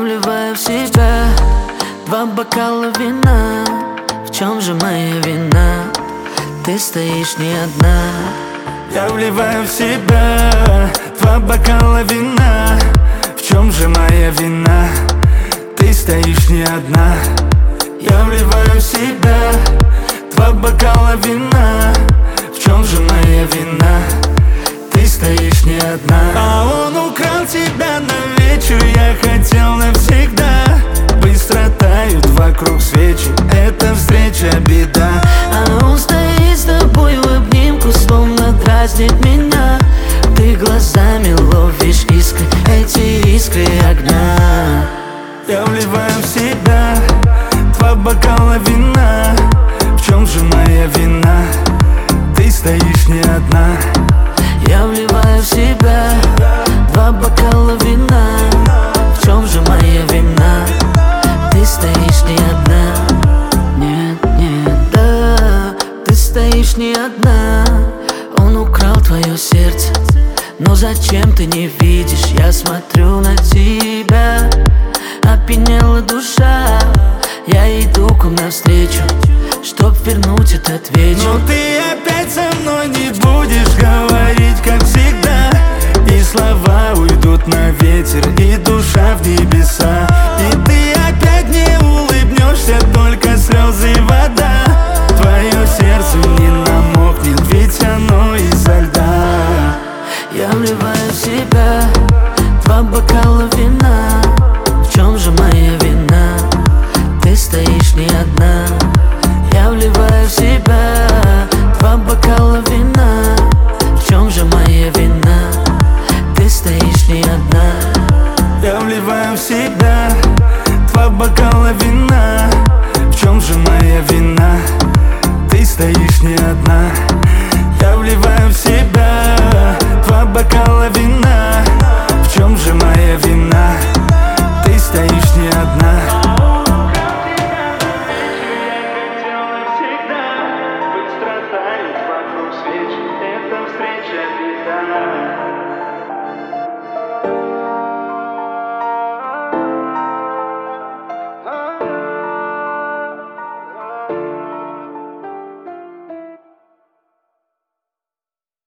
вливаю в себя 2 бокала вина. В чем же моя вина? Ты стоишь не одна. Я вливаю в себя 2 бокала вина. В чем же моя вина? Ты стоишь не одна. Я вливаю в себя 2 бокала вина. В чем же моя вина? Ты стоишь не одна. А он украл тебя на вечер. Я хотел навсегда. Быстро тают вокруг свечи. Эта встреча беда. А он стоит с тобой в обнимку, словно дразнит меня. Ты глазами ловишь искры, эти искры огня. Я вливаю в себя 2 бокала вина. В чем же моя вина? Ты стоишь не одна. Я вливаю в себя 2 бокала вина. В чем же моя вина? Ты стоишь не одна. Нет, нет, да, ты стоишь не одна. Он украл твое сердце, но зачем ты не видишь? Я смотрю на тебя, опьянела душа. Я иду к вам навстречу, чтоб вернуть этот вечер. Но ты опять со мной не будешь говорить, как всегда. И слова уйдут на ветер, и душа в небеса. И ты опять не улыбнешься, только слезы и вода. Твое сердце не намокнет, ведь оно изо льда. Я вливаю в себя 2 бокала вина. В чем же моя вина? Ты стоишь не одна. Я вливаю в себя 2 бокала вина. В чем же моя вина? Ты стоишь не одна. Я вливаю в себя 2 бокала вина.